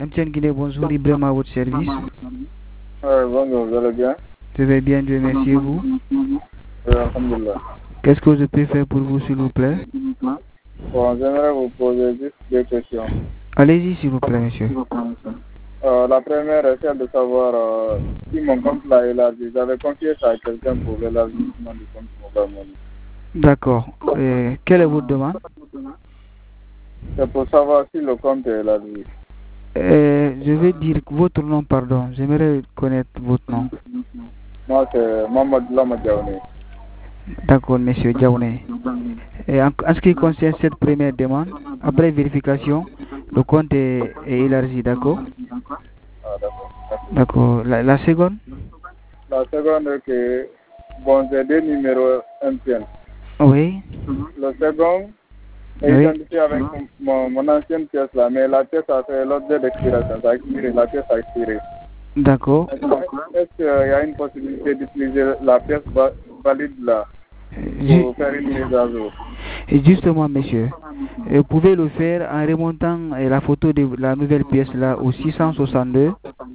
MTN Guinée, bonjour, Ibrahim à votre service. Bonjour, vous allez bien? Je vais bien, Dieu merci, et vous? Alhamdulillah. Qu'est-ce que je peux faire pour vous, s'il vous plaît? Bon, j'aimerais vous poser juste deux questions. Allez-y, s'il vous plaît, monsieur. La première est celle de savoir si mon compte l'a élargi. J'avais confié ça à quelqu'un pour l'élargissement du compte Mobile Money. D'accord. Quelle est votre demande? C'est pour savoir si le compte est élargi. Je vais dire votre nom, pardon. J'aimerais connaître votre nom. Moi, c'est Mohamed Lamadjaouni. D'accord, monsieur Diaouné. En ce qui concerne cette première demande, après vérification, le compte est élargi, d'accord? Ah, d'accord. D'accord. La seconde? La seconde est que, bon, j'ai deux numéros MTN. Oui. Le second est identifié avec mon ancienne pièce là, mais la pièce a fait l'objet d'expiration. Ça a expiré, la pièce a expiré. D'accord. Est-ce qu'il y a une possibilité d'utiliser la pièce valide là pour faire une mise à jour? Justement, monsieur, vous pouvez le faire en remontant la photo de la nouvelle pièce là au 662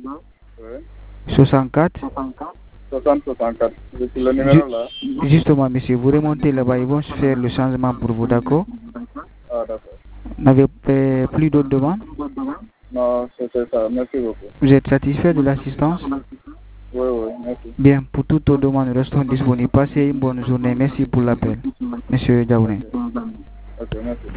64 6064. C'est le numéro là. Justement, monsieur, vous remontez là-bas, ils vont faire le changement pour vous, d'accord? Ah, d'accord. Vous n'avez plus d'autres demandes? Non, c'était ça. Merci beaucoup. Vous êtes satisfait de l'assistance? Oui, merci. Bien, pour toutes vos demandes, nous restons disponibles. Passez une bonne journée. Merci pour l'appel, monsieur Diaouné. Ok, merci.